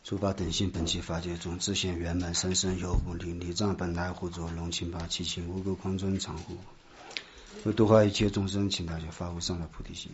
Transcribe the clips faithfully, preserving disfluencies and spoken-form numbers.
诸法等性本起法界中，自现圆满三身有无力，力障本来护作龙清法七情无垢空尊常护，为度化一切众生，请大家发无上的菩提心。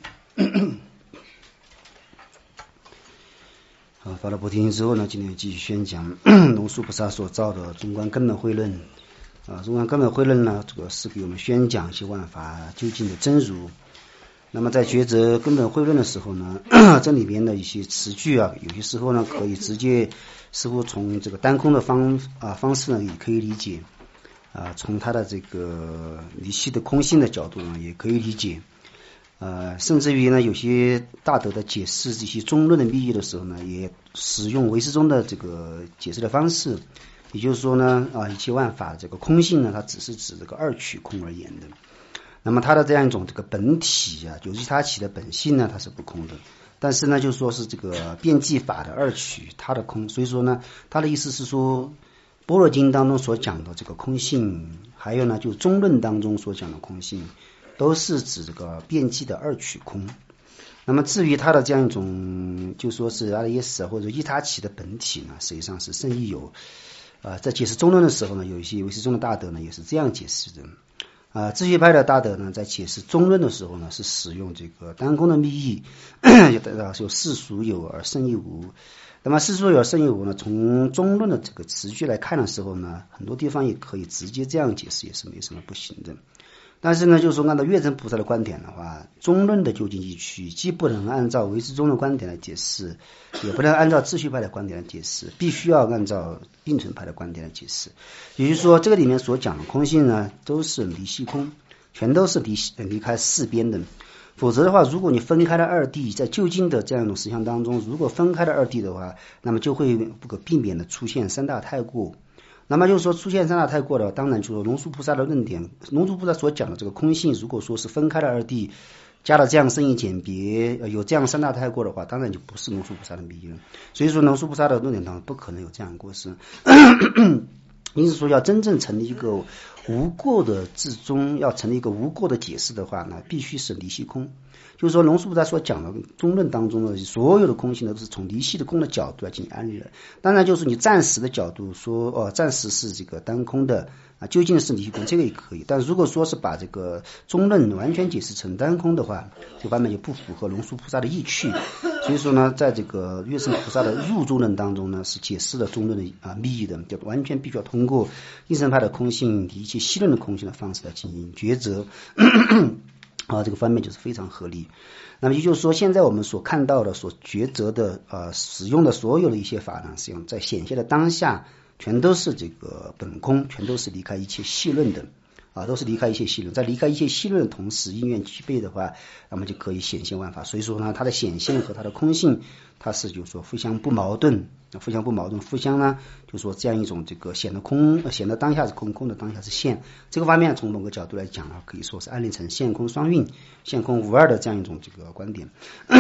好，发了菩提心之后呢，今天继续宣讲龙树菩萨所造的中观根本慧论。啊，中观根本慧论呢，这个是给我们宣讲一些万法究竟的真如。那么在抉择根本慧论的时候呢，这里边的一些词句啊，有些时候呢可以直接似乎从这个单空的方啊方式呢也可以理解啊，从它的这个离系的空性的角度呢也可以理解。呃，甚至于呢，有些大德的解释这些中论的密意的时候呢，也使用唯识宗的这个解释的方式，也就是说呢，啊，一切万法这个空性呢，它只是指这个二取空而言的。那么它的这样一种这个本体啊，就是它起的本性呢，它是不空的。但是呢，就说是这个遍计法的二取，它的空，所以说呢，它的意思是说，般若经当中所讲的这个空性，还有呢，就中论当中所讲的空性，都是指这个遍计的二取空。那么至于它的这样一种，就说是阿赖耶识或者依他起的本体呢，实际上是圣义有。呃，在解释中论的时候呢，有一些唯识宗的大德呢，也是这样解释的。啊、呃，智学派的大德呢，在解释中论的时候呢，是使用这个单空的密意，有世俗有而圣义无。那么世俗有而圣义无呢，从中论的这个词句来看的时候呢，很多地方也可以直接这样解释，也是没什么不行的。但是呢，就是说按照月称菩萨的观点的话，中论的究竟义趣既不能按照唯识宗的观点来解释，也不能按照智学派的观点来解释，必须要按照并存派的观点来解释。也就是说，这个里面所讲的空性呢，都是离系空，全都是离离开四边的。否则的话，如果你分开了二谛，在究竟的这样一种实相当中，如果分开了二谛的话，那么就会不可避免的出现三大太过。那么就是说出现三大太过的，当然就是龙树菩萨的论点，龙树菩萨所讲的这个空性，如果说是分开了二谛，加了这样深义简别，有这样三大太过的话，当然就不是龙树菩萨的密意了。所以说龙树菩萨的论点当中不可能有这样的过失。因此说要真正成立一个无过的至宗，要成立一个无过的解释的话呢，必须是离系空。就是说龙树菩萨所讲的中论当中的所有的空性呢，都是从离系的空的角度来进行安利的。当然就是你暂时的角度说，哦，暂时是这个单空的啊，究竟是离系空，这个也可以。但如果说是把这个中论完全解释成单空的话，这个版本就不符合龙树菩萨的意趣。所以说呢，在这个月圣菩萨的入中论当中呢，是解释了中论的啊密意的，就完全必须要通过应成派的空性离系系论的空性的方式来进行抉择。啊，这个方面就是非常合理。那么也就是说，现在我们所看到的、所抉择的、呃，使用的所有的一些法呢，实际上在显现的当下，全都是这个本空，全都是离开一切系论的，啊，都是离开一切系论。在离开一切系论的同时，因缘具备的话，那么就可以显现万法。所以说呢，它的显现和它的空性，它是就是说互相不矛盾，互相不矛盾，互相呢，就是说这样一种这个显得空，显得当下是空，空的当下是现。这个方面从某个角度来讲呢，可以说是安立成现空双运、现空无二的这样一种这个观点。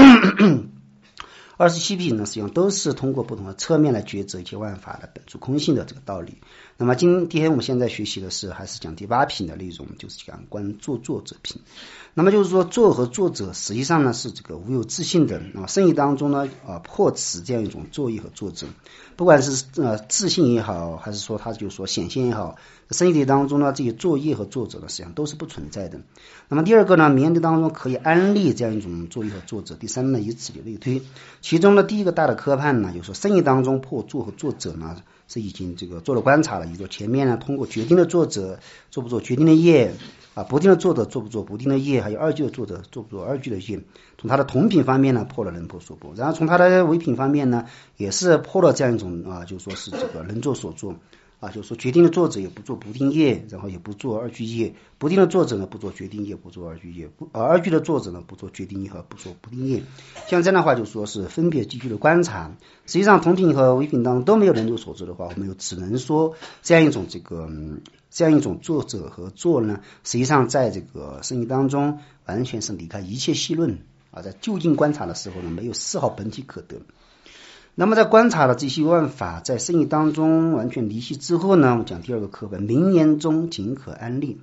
二十七品呢，实际上都是通过不同的侧面来抉择一切万法的本质空性的这个道理。那么今天我们现在学习的是还是讲第八品的内容，就是讲观作作者品。那么就是说作和作者实际上呢是这个无有自性的。那么圣义当中呢啊破此这样一种作意和作者，不管是呃自性也好，还是说它就是说显现也好，圣义当中呢这些作意和作者呢实际上都是不存在的。那么第二个呢，名言当中可以安立这样一种作意和作者。第三呢，以此类推。其中的第一个大的科判呢，就是说圣义当中破作和作者呢是已经这个做了观察了，也就是说前面呢通过决定的作者做不做决定的业啊，不定的作者做不做不定的业，还有二句的作者做不做二句的业。从他的同品方面呢破了能破所破，然后从他的唯品方面呢也是破了这样一种啊，就是说是这个能做所做啊，就是说决定的作者也不做不定业，然后也不做二句业，不定的作者呢不做决定业，不做二句业，不而二句的作者呢不做决定业和不做不定业。像这样的话就说是分别继续的观察。实际上同品和唯品当中都没有能做所做的话，我们又只能说这样一种这个这样一种作者和作呢，实际上在这个圣义当中完全是离开一切系论啊，在就近观察的时候呢，没有丝毫本体可得。那么在观察了这些万法在圣义当中完全离系之后呢，我们讲第二个课本，名言中仅可安立。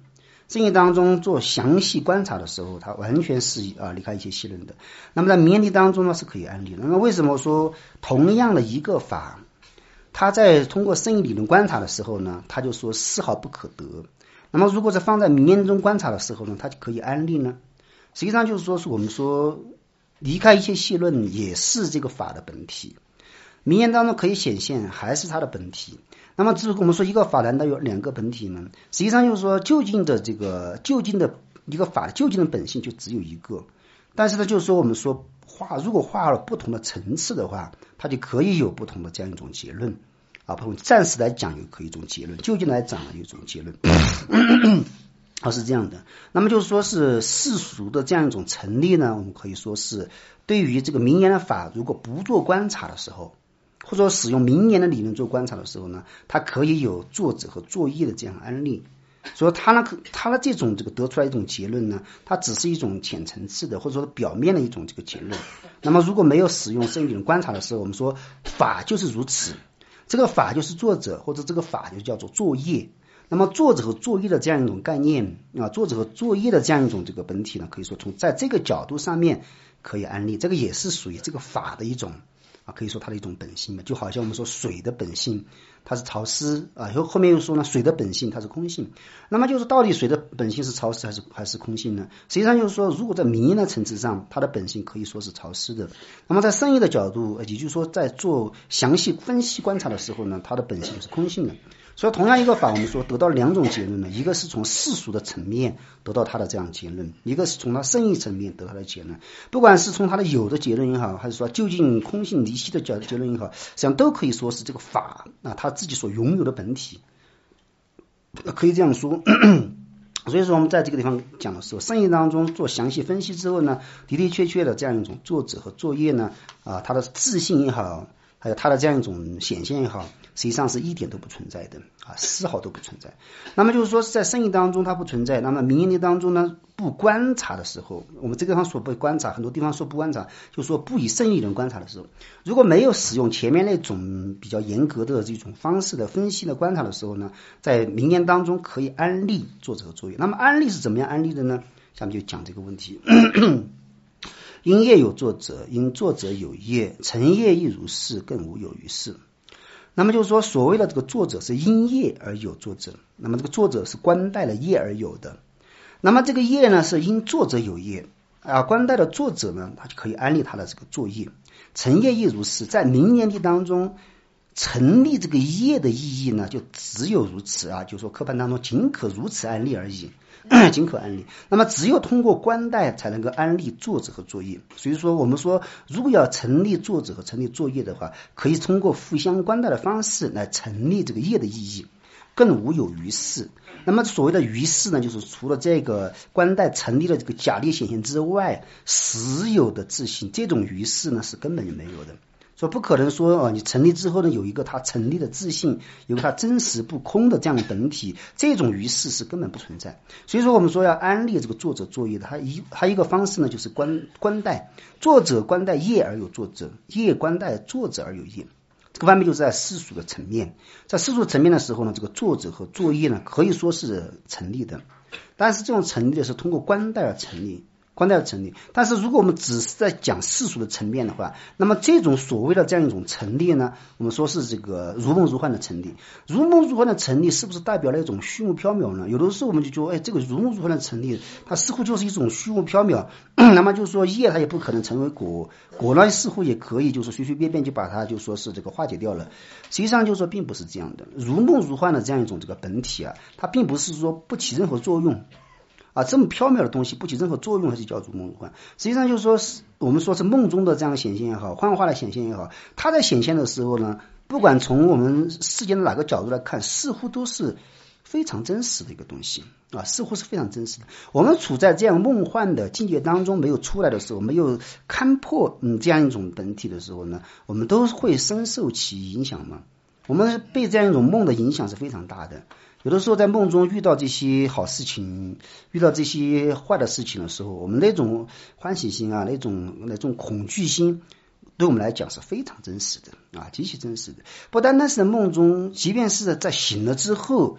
生意当中做详细观察的时候，它完全是啊离开一切细论的。那么在名言力当中呢是可以安利的。那么为什么说同样的一个法，它在通过生意理论观察的时候呢，它就说丝毫不可得。那么如果是放在名言中观察的时候呢，它就可以安利呢？实际上就是说是我们说离开一切细论也是这个法的本体。名言当中可以显现还是它的本体。那么如果我们说一个法难道有两个本体呢？实际上就是说究竟的这个究竟的一个法究竟的本性就只有一个。但是呢就是说我们说画如果画了不同的层次的话，它就可以有不同的这样一种结论啊。暂时来讲有可以一种结论，究竟来讲有一种结论啊，是这样的。那么就是说是世俗的这样一种成立呢，我们可以说是对于这个名言的法如果不做观察的时候，或者说使用名言的理论做观察的时候呢，它可以有作者和作业的这样案例。所以它呢，它的这种这个得出来一种结论呢，它只是一种浅层次的或者说表面的一种这个结论。那么如果没有使用生意理论观察的时候，我们说法就是如此，这个法就是作者，或者这个法就叫做作业。那么作者和作业的这样一种概念啊，作者和作业的这样一种这个本体呢，可以说从在这个角度上面可以安利，这个也是属于这个法的一种啊，可以说它的一种本性嘛。就好像我们说水的本性它是潮湿啊，后后面又说呢水的本性它是空性。那么就是到底水的本性是潮湿还是还是空性呢？实际上就是说如果在名言的层次上，它的本性可以说是潮湿的。那么在生意的角度，也就是说在做详细分析观察的时候呢，它的本性就是空性的。所以同样一个法，我们说得到两种结论呢，一个是从世俗的层面得到它的这样结论，一个是从它生意层面得到它的结论。不管是从它的有的结论也好，还是说究竟空性离析的结论也好，实际上都可以说是这个法啊它自己所拥有的本体，可以这样说。所以说我们在这个地方讲的时候，生意当中做详细分析之后呢，的的确确的这样一种作者和作业呢啊，它的自信也好，还有它的这样一种显现也好，实际上是一点都不存在的啊，丝毫都不存在。那么就是说在生意当中它不存在，那么名言力当中呢不观察的时候，我们这个地方说不观察，很多地方说不观察，就说不以生意人观察的时候，如果没有使用前面那种比较严格的这种方式的分析的观察的时候呢，在名言当中可以安利作者和作业。那么安利是怎么样安利的呢？下面就讲这个问题。因业有作者，因作者有业，成业亦如是，更无有于事。那么就是说所谓的这个作者是因业而有作者，那么这个作者是观待了业而有的。那么这个业呢是因作者有业啊，观待的作者呢他就可以安利他的这个作业。成业亦如是，在名言力当中成立这个业的意义呢就只有如此啊，就是说课本当中仅可如此安利而已，仅可安利。那么只有通过观待才能够安利作者和作业。所以说我们说如果要成立作者和成立作业的话，可以通过互相观待的方式来成立这个业的意义，更无有于事。那么所谓的于事呢，就是除了这个观待成立的这个假立显现之外，实有的自信，这种于事呢是根本就没有的。所以不可能说啊，你成立之后呢有一个它成立的自信，有个它真实不空的这样的本体，这种于事是根本不存在。所以说我们说要安利这个作者作业的，它一还有一个方式呢，就是观观待作者观待业而有作者，业观待作者而有业。这个方面就是在世俗的层面，在世俗层面的时候呢，这个作者和作业呢可以说是成立的，但是这种成立的是通过观待而成立。观待而成立，但是如果我们只是在讲世俗的层面的话，那么这种所谓的这样一种成立呢，我们说是这个如梦如幻的成立。如梦如幻的成立是不是代表了一种虚无缥缈呢？有的时候我们就说，哎，这个如梦如幻的成立，它似乎就是一种虚无缥缈。那么就是说业它也不可能成为果，果呢似乎也可以就是随随便便就把它就说是这个化解掉了。实际上就是说并不是这样的，如梦如幻的这样一种这个本体啊，它并不是说不起任何作用。啊，这么缥缈的东西不起任何作用，它就叫如梦如幻。实际上就是说是我们说是梦中的这样的显现也好，幻化的显现也好，它在显现的时候呢，不管从我们世间的哪个角度来看，似乎都是非常真实的一个东西啊，似乎是非常真实的。我们处在这样梦幻的境界当中没有出来的时候，没有看破嗯这样一种本体的时候呢，我们都会深受其影响嘛。我们被这样一种梦的影响是非常大的。有的时候在梦中遇到这些好事情，遇到这些坏的事情的时候，我们那种欢喜心啊，那种那种恐惧心，对我们来讲是非常真实的啊，极其真实的。不单单是在梦中，即便是在醒了之后，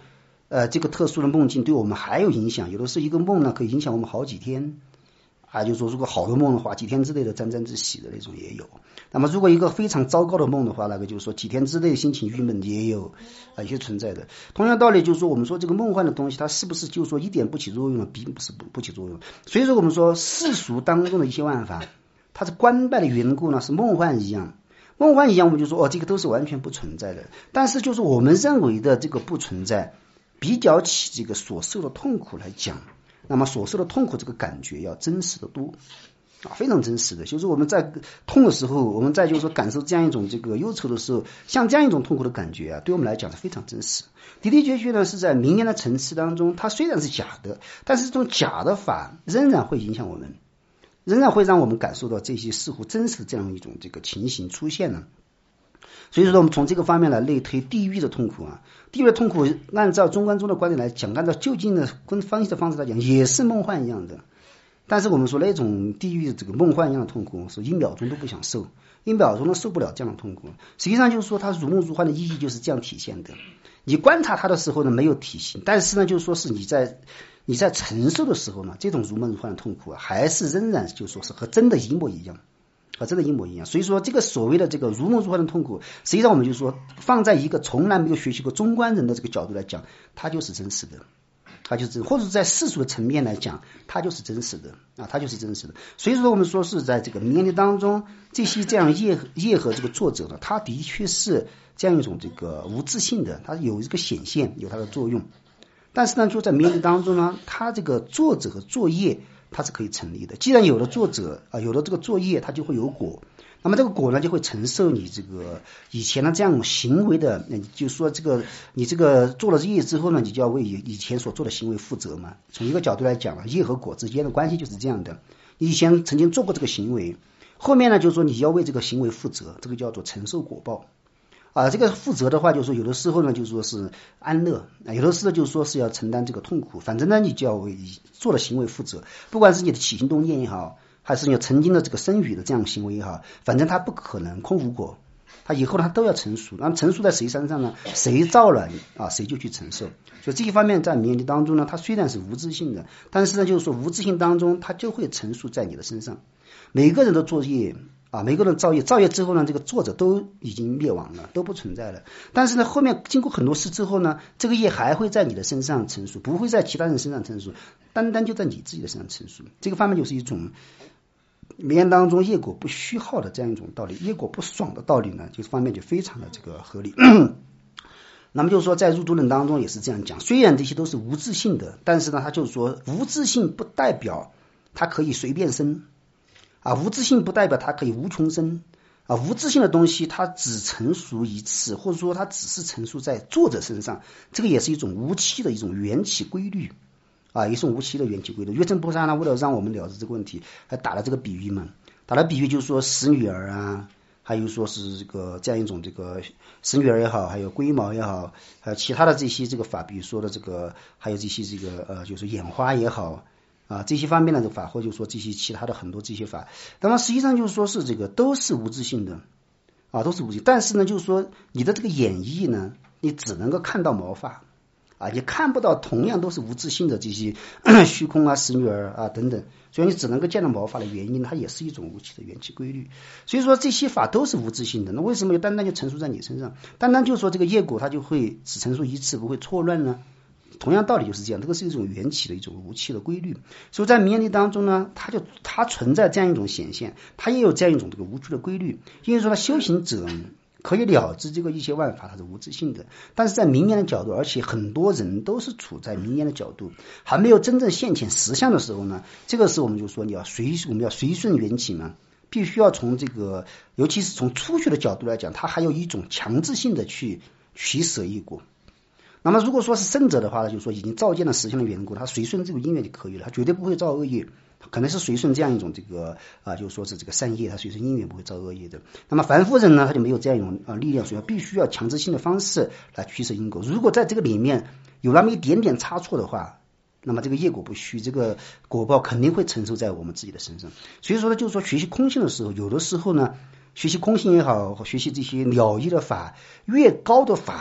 呃这个特殊的梦境对我们还有影响，有的是一个梦呢可以影响我们好几天啊，就是说如果好的梦的话，几天之内的沾沾自喜的那种也有。那么如果一个非常糟糕的梦的话，那个就是说几天之内心情郁闷也有啊，也存在的。同样道理就是说，我们说这个梦幻的东西，它是不是就是说一点不起作用了，并不是不不起作用。所以说我们说世俗当中的一些办法，它是官拜的缘故呢，是梦幻一样。梦幻一样，我们就说哦，这个都是完全不存在的。但是就是我们认为的这个不存在，比较起这个所受的痛苦来讲，那么所受的痛苦这个感觉要真实的多啊，非常真实的。就是我们在痛的时候，我们在就是说感受这样一种这个忧愁的时候，像这样一种痛苦的感觉啊，对我们来讲是非常真实。的的确确呢，是在明年的层次当中，它虽然是假的，但是这种假的法仍然会影响我们，仍然会让我们感受到这些似乎真实的这样一种这个情形出现呢。所以说我们从这个方面来类推地狱的痛苦啊，地狱的痛苦按照中观宗的观点来讲，按照就近的跟分析的方式来讲，也是梦幻一样的。但是我们说那种地狱的这个梦幻一样的痛苦，是一秒钟都不想受，一秒钟都受不了这样的痛苦。实际上就是说它如梦如幻的意义就是这样体现的。你观察它的时候呢没有体型，但是呢就是说是你在你在承受的时候呢，这种如梦如幻的痛苦啊，还是仍然就是说是和真的一模一样。和真的一模一样。所以说这个所谓的这个如梦如幻的痛苦，实际上我们就说放在一个从来没有学习过中观人的这个角度来讲，它就是真实的，它就是或者在世俗的层面来讲，它就是真实的啊，它就是真实的。所以说我们说是在这个明年当中，这些这样业业和这个作者呢，他的确是这样一种这个无自性的，它有一个显现，有它的作用。但是呢，就在明年当中呢，他这个作者和作业它是可以成立的。既然有了作者啊，有了这个作业，它就会有果。那么这个果呢，就会承受你这个以前的这样行为的，就是说这个你这个做了业之后呢，你就要为以前所做的行为负责嘛。从一个角度来讲，业和果之间的关系就是这样的。你以前曾经做过这个行为，后面呢就是说你要为这个行为负责，这个叫做承受果报。啊，这个负责的话，就是说有的时候呢，就是说是安乐，有的时候就是说是要承担这个痛苦。反正呢，你就要为做的行为负责，不管是你的起心动念也好，还是你曾经的这个生语的这样的行为也好，反正它不可能空无果，它以后它都要成熟。那么成熟在谁身上呢？谁造了啊，谁就去承受。所以这一方面在冥冥当中呢，它虽然是无自性的，但是呢，就是说无自性当中，它就会成熟在你的身上。每个人的作业。啊，每个人造业，造业之后呢，这个作者都已经灭亡了，都不存在了。但是呢，后面经过很多事之后呢，这个业还会在你的身上成熟，不会在其他人身上成熟，单单就在你自己的身上成熟。这个方面就是一种名言当中业果不虚耗的这样一种道理，业果不爽的道理呢，这方面就非常的这个合理。那么就是说，在入住论当中也是这样讲，虽然这些都是无自性的，但是呢，他就是说无自性不代表它可以随便生。啊，无自性不代表它可以无穷生啊，无自性的东西它只成熟一次，或者说它只是成熟在作者身上，这个也是一种无期的一种缘起规律啊，也是无期的缘起规律。月称菩萨呢，为了让我们了解这个问题，还打了这个比喻嘛，打了比喻就是说使女儿啊，还有说是这个这样一种这个使女儿也好，还有龟毛也好，还有其他的这些这个法，比如说的这个还有这些这个呃就是眼花也好。啊，这些方面的法，或者说这些其他的很多这些法，那么实际上就是说是这个都是无自性的啊，都是无自性。但是呢，就是说你的这个演绎呢，你只能够看到毛发啊，你看不到同样都是无自性的这些虚空啊、使女儿啊等等，所以你只能够见到毛发的原因，它也是一种无起的缘起规律。所以说这些法都是无自性的，那为什么单单就成熟在你身上？单单就说这个业果它就会只成熟一次，不会错乱呢？同样道理就是这样，这个是一种缘起的一种无气的规律。所以在名言力当中呢，它就它存在这样一种显现，它也有这样一种这个无趣的规律。因为说，他修行者可以了知这个一切万法它是无自性的，但是在名言的角度，而且很多人都是处在名言的角度，还没有真正现前实相的时候呢，这个时候我们就说你要随我们要随顺缘起嘛，必须要从这个，尤其是从初学的角度来讲，它还有一种强制性的去取舍一果。那么如果说是圣者的话呢，就是说已经照见了实相的缘故，他随顺这个因缘就可以了，他绝对不会造恶业，可能是随顺这样一种这个啊，就是说是这个善业，他随顺因缘不会造恶业的。那么凡夫人呢，他就没有这样一种啊力量，所以必须要强制性的方式来取舍因果。如果在这个里面有那么一点点差错的话，那么这个业果不虚，这个果报肯定会承受在我们自己的身上。所以说呢，就是说学习空性的时候，有的时候呢，学习空性也好，学习这些了义的法，越高的法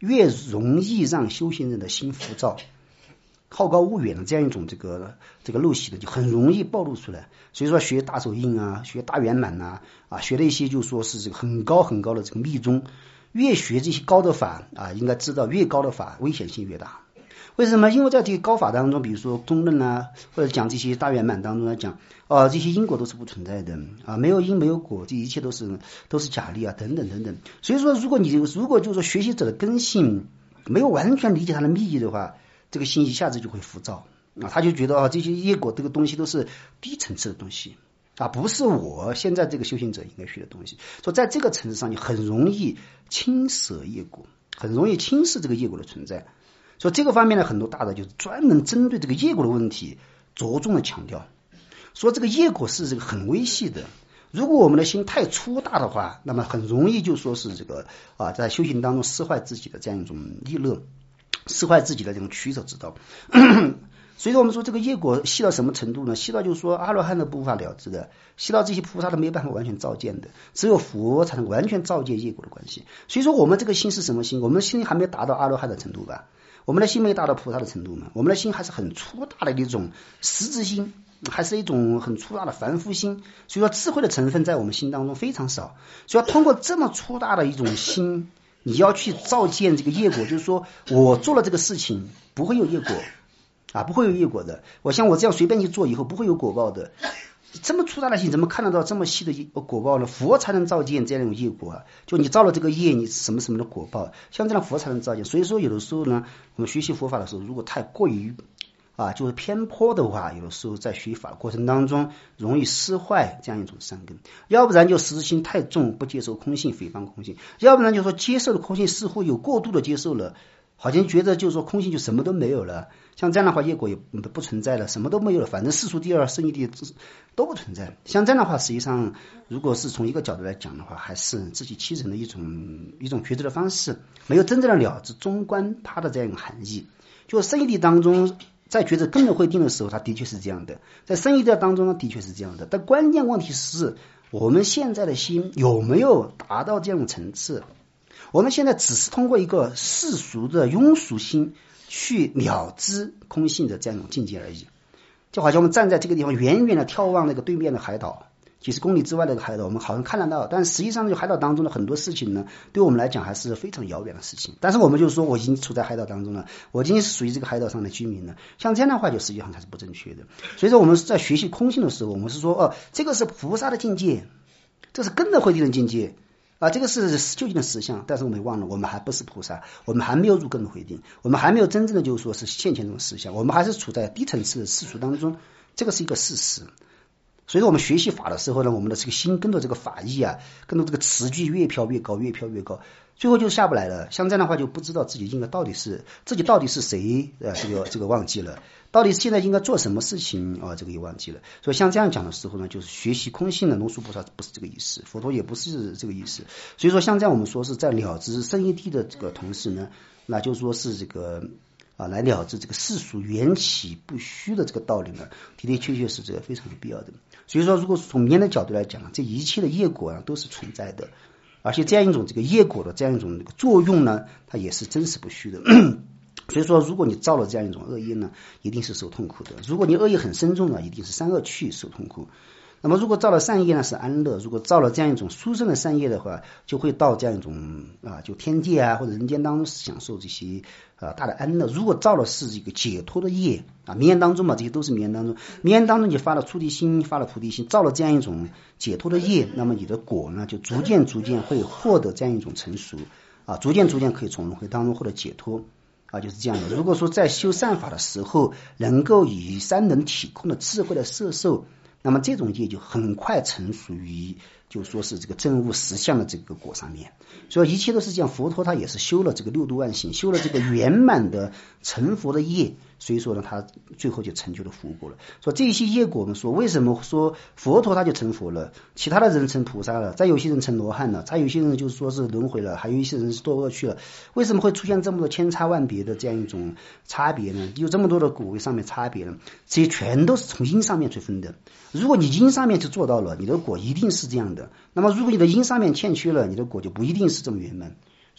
越容易让修行人的心浮躁、好高骛远的这样一种这个这个陋习的，就很容易暴露出来。所以说学大手印啊，学大圆满呐，啊，学了一些就说是这个很高很高的这个密宗，越学这些高的法啊，应该知道越高的法危险性越大。为什么？因为在这个高法当中，比如说中论啊，或者讲这些大圆满当中来讲，啊，这些因果都是不存在的啊，没有因没有果，这一切都是都是假力啊，等等等等。所以说，如果你如果就是说学习者的根性没有完全理解它的密意的话，这个心一下子就会浮躁啊，他就觉得啊，这些业果这个东西都是低层次的东西啊，不是我现在这个修行者应该学的东西。所以在这个层次上，你很容易轻舍业果，很容易轻视这个业果的存在。所以这个方面呢，很多大的就是专门针对这个业果的问题着重的强调，说这个业果是这个很微细的。如果我们的心太粗大的话，那么很容易就说是这个啊，在修行当中失坏自己的这样一种利乐，失坏自己的这种取舍之道。所以说我们说这个业果细到什么程度呢？细到就是说阿罗汉的无法了知的，细到这些菩萨都没办法完全照见的，只有佛才能完全照见业果的关系。所以说我们这个心是什么心？我们的心还没达到阿罗汉的程度吧？我们的心没达到菩萨的程度嘛？我们的心还是很粗大的一种实质心，还是一种很粗大的凡夫心。所以说智慧的成分在我们心当中非常少。所以要通过这么粗大的一种心，你要去照见这个业果，就是说我做了这个事情不会有业果啊，不会有业果的。我像我这样随便去做以后不会有果报的。这么粗大的心怎么看得到这么细的果报呢？佛才能照见这样一种业果啊，就你造了这个业，你什么什么的果报，像这样佛才能照见。所以说有的时候呢，我们学习佛法的时候，如果太过于啊就是偏颇的话，有的时候在学法的过程当中容易失坏这样一种善根。要不然就实质心太重，不接受空性，诽谤空性；要不然就说接受了空性，似乎有过度的接受了，好像觉得就是说空性就什么都没有了，像这样的话业果也不存在了，什么都没有了，反正世俗第二圣义第一都不存在。像这样的话，实际上如果是从一个角度来讲的话，还是自欺欺人的一种一种觉知的方式，没有真正的了知中观它的这样一个含义。就圣义地当中在觉知根本会定的时候，它的确是这样的，在圣义地当中呢的确是这样的，但关键问题是我们现在的心有没有达到这样的层次。我们现在只是通过一个世俗的庸俗心去了知空性的这样一种境界而已，就好像我们站在这个地方远远的眺望那个对面的海岛，几十公里之外的海岛，我们好像看得到，但实际上这个海岛当中的很多事情呢，对我们来讲还是非常遥远的事情。但是我们就是说我已经处在海岛当中了，我已经是属于这个海岛上的居民了，像这样的话就实际上才是不正确的。所以说我们在学习空性的时候，我们是说哦，这个是菩萨的境界，这是根本慧定的境界啊，这个是究竟的实相。但是我们忘了，我们还不是菩萨，我们还没有入根本慧定，我们还没有真正的就是说是现前这种实相，我们还是处在低层次的世俗当中，这个是一个事实。所以说我们学习法的时候呢，我们的这个心跟着这个法义啊，跟着这个词句越飘越高，越飘越高，最后就下不来了。像这样的话就不知道自己应该到底是自己到底是谁，呃，这个这个忘记了，到底现在应该做什么事情啊，这个也忘记了。所以像这样讲的时候呢，就是学习空性的龙树菩萨不是这个意思，佛陀也不是这个意思。所以说像这样我们说是在了知圣义谛的这个同时呢，那就说是这个啊来了知这个世俗缘起不虚的这个道理呢，的的确确是这个非常有必要的。所以说如果从名的角度来讲，这一切的业果啊都是存在的，而且这样一种这个业果的这样一种这个作用呢，它也是真实不虚的。所以说如果你造了这样一种恶业呢，一定是受痛苦的。如果你恶业很深重呢，一定是三恶趣受痛苦。那么如果造了善业呢是安乐，如果造了这样一种殊胜的善业的话，就会到这样一种啊就天界啊或者人间当中享受这些啊大的安乐。如果造了是一个解脱的业啊，名言当中嘛，这些都是名言当中，名言当中你发了出离心，发了菩提心，造了这样一种解脱的业，那么你的果呢就逐渐逐渐会获得这样一种成熟啊，逐渐逐渐可以从轮回当中获得解脱啊，就是这样的。如果说在修善法的时候能够以三能体空的智慧的摄受，那么这种业就很快成熟于就说是这个证悟实相的这个果上面。所以一切都是这样，佛陀他也是修了这个六度万行，修了这个圆满的成佛的业，所以说呢他最后就成就了佛果了。所以这些业果我们说为什么说佛陀他就成佛了，其他的人成菩萨了，再有些人成罗汉了，再有些人就是说是轮回了，还有一些人是堕恶趣了，为什么会出现这么多千差万别的这样一种差别呢？有这么多的果位上面差别呢？这些全都是从因上面去分的。如果你因上面就做到了，你的果一定是这样的，那么如果你的因上面欠缺了，你的果就不一定是这么圆满。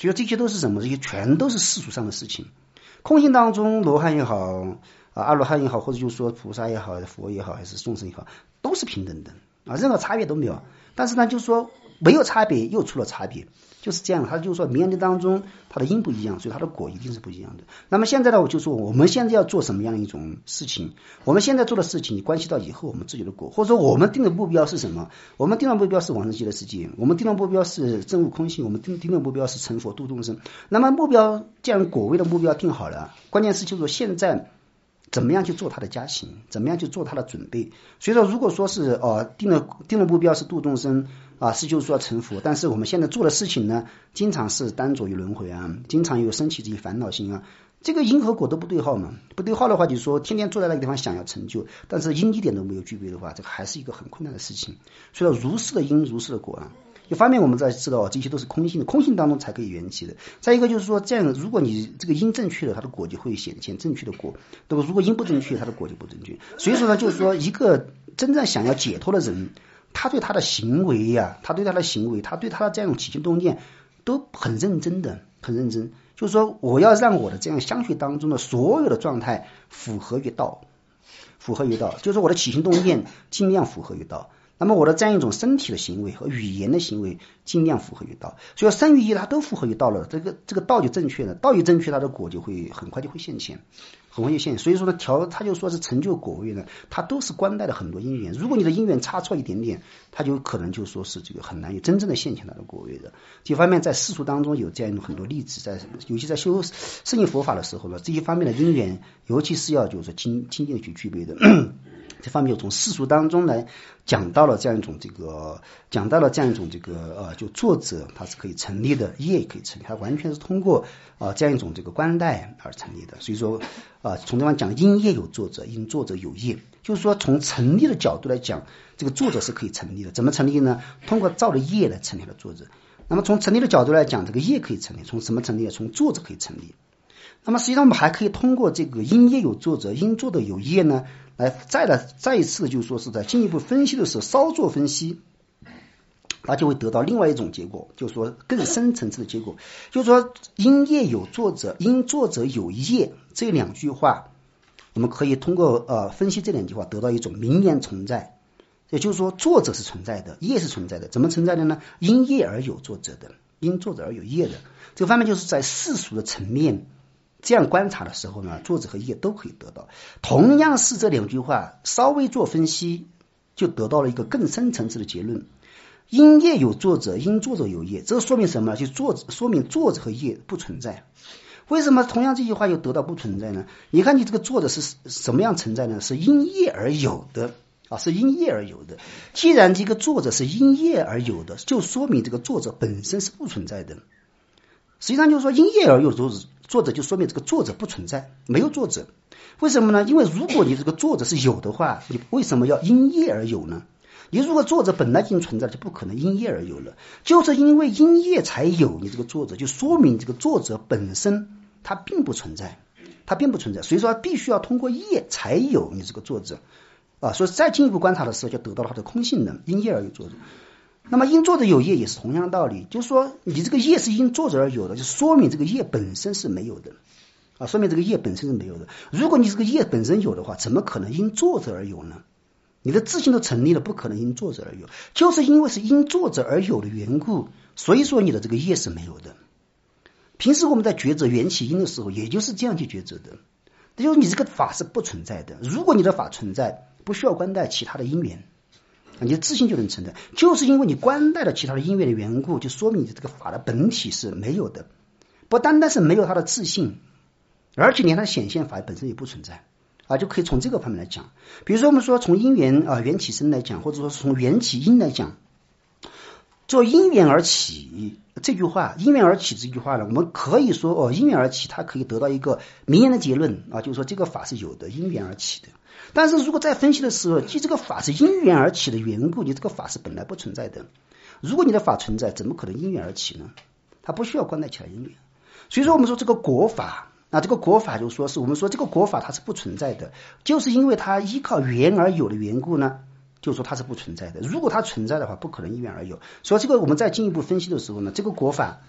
所以这些都是什么？这些全都是世俗上的事情。空性当中，罗汉也好啊，阿罗汉也好，或者就是说菩萨也好，佛也好，还是众生也好，都是平等的啊，任何差别都没有。但是呢，就是说没有差别又出了差别，就是这样。他就是说冥冥当中它的因不一样，所以它的果一定是不一样的。那么现在呢，我就说我们现在要做什么样的一种事情？我们现在做的事情关系到以后我们自己的果，或者说我们定的目标是什么？我们定的目标是往生极乐世界，我们定的目标是证悟空性，我们定定的目标是成佛度众生。那么目标既然果位的目标定好了，关键是就是说现在怎么样去做它的加行，怎么样去做它的准备。所以说如果说是呃定了定了目标是度众生啊，是就是说成佛，但是我们现在做的事情呢，经常是单着于轮回啊，经常有升起这些烦恼心啊，这个因和果都不对号嘛。不对号的话，就是说天天坐在那个地方想要成就，但是因一点都没有具备的话，这个还是一个很困难的事情。所以说如是的因如是的果啊。一方面我们在知道这些都是空性的，空性当中才可以缘起的。再一个就是说，这样如果你这个因正确了，它的果就会显现正确的果；对吧？如果因不正确，它的果就不正确。所以说呢，就是说一个真正想要解脱的人，他对他的行为呀、啊，他对他的行为，他对他的这种起心动念都很认真的，很认真。就是说，我要让我的这样相续当中的所有的状态符合于道，符合于道，就是说我的起心动念尽量符合于道。那么我的这样一种身体的行为和语言的行为尽量符合于道，所以身语意它都符合于道了，这个这个道就正确了，道一正确，它的果就会很快就会现前，很快就现。所以说呢，调他就说是成就果位呢，它都是关带了很多因缘，如果你的因缘差错一点点，它就可能就说是这个很难有真正的现前它的果位的。这方面在世俗当中有这样很多例子，在尤其在修圣义佛法的时候呢，这些方面的因缘，尤其是要就是精精进去具备的。这方面从世俗当中来讲到了这样一种这个讲到了这样一种这个呃，就作者他是可以成立的，业也可以成立，他完全是通过啊、呃、这样一种这个关带而成立的。所以说啊、呃，从这方讲因业有作者，因作者有业，就是说从成立的角度来讲，这个作者是可以成立的。怎么成立呢？通过造的业来成立了作者。那么从成立的角度来讲，这个业可以成立，从什么成立？从作者可以成立。那么实际上我们还可以通过这个因业有作者，因作者有业呢，来再来再一次就是说是在进一步分析的时候稍作分析，它就会得到另外一种结果，就是说更深层次的结果，就是说因业有作者，因作者有业，这两句话我们可以通过呃分析这两句话得到一种名言存在，也就是说作者是存在的，业是存在的。怎么存在的呢？因业而有作者的，因作者而有业的。这个方面就是在世俗的层面这样观察的时候呢，作者和业都可以得到。同样是这两句话稍微做分析，就得到了一个更深层次的结论。因业有作者，因作者有业，这说明什么？就作说明作者和业不存在。为什么同样这句话又得到不存在呢？你看你这个作者是什么样存在呢？是因业而有的啊，是因业而有的。既然这个作者是因业而有的，就说明这个作者本身是不存在的。实际上就是说因业而有作者，作者就说明这个作者不存在，没有作者。为什么呢？因为如果你这个作者是有的话，你为什么要因业而有呢？你如果作者本来已经存在了，就不可能因业而有了。就是因为因业才有你这个作者，就说明这个作者本身它并不存在，它并不存在。所以说必须要通过业才有你这个作者啊。所以再进一步观察的时候，就得到了它的空性能，因业而有作者。那么因作者有业也是同样的道理，就是说你这个业是因作者而有的，就说明这个业本身是没有的啊，说明这个业本身是没有的。如果你这个业本身有的话，怎么可能因作者而有呢？你的自信都成立了，不可能因作者而有。就是因为是因作者而有的缘故，所以说你的这个业是没有的。平时我们在抉择缘起因的时候，也就是这样去抉择的，就是你这个法是不存在的。如果你的法存在，不需要关带其他的因缘，你的自信就能存在。就是因为你关带了其他的因缘的缘故，就说明你这个法的本体是没有的。不单单是没有它的自信，而且连它的显现法本身也不存在啊，就可以从这个方面来讲。比如说我们说从因缘啊缘起生来讲，或者说从缘起因来讲，做因缘而起这句话，因缘而起这句话呢，我们可以说哦，因缘而起，它可以得到一个明言的结论啊，就是说这个法是有的，因缘而起的。但是如果在分析的时候，即这个法是因缘而起的缘故，你这个法是本来不存在的。如果你的法存在，怎么可能因缘而起呢？它不需要关带其他因缘。所以说我们说这个果法啊，这个果法就是说是我们说这个果法它是不存在的，就是因为它依靠缘而有的缘故呢，就是说它是不存在的。如果它存在的话，不可能因缘而有。所以这个我们再进一步分析的时候呢，这个果法